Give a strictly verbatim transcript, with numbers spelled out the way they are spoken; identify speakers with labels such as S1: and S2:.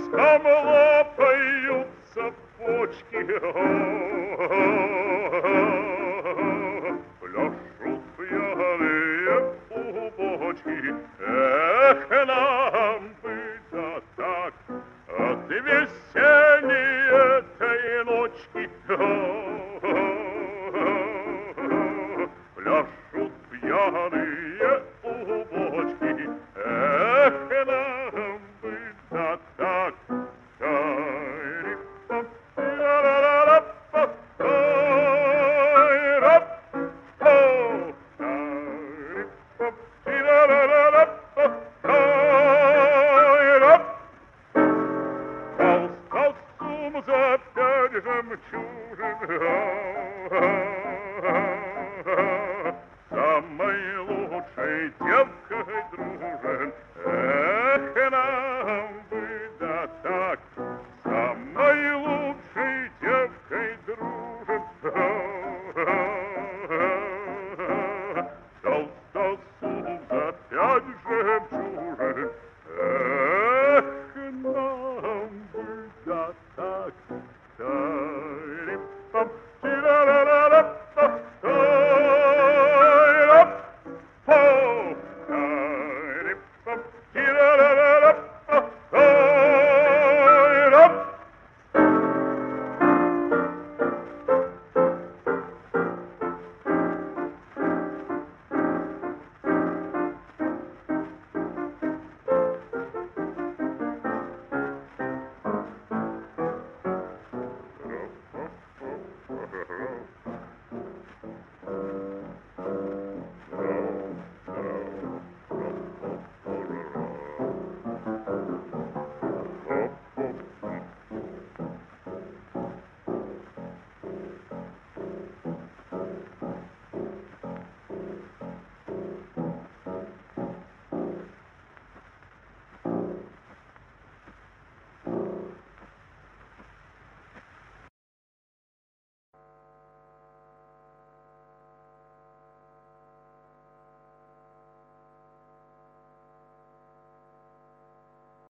S1: Там лопаются почки, пляшут пьяные бубочки. Эх, нам бы да так от весенней этой ночки. Пляшут пьяные бубочки. Эх, нам бы да так. Самой лучшей девкой дружу.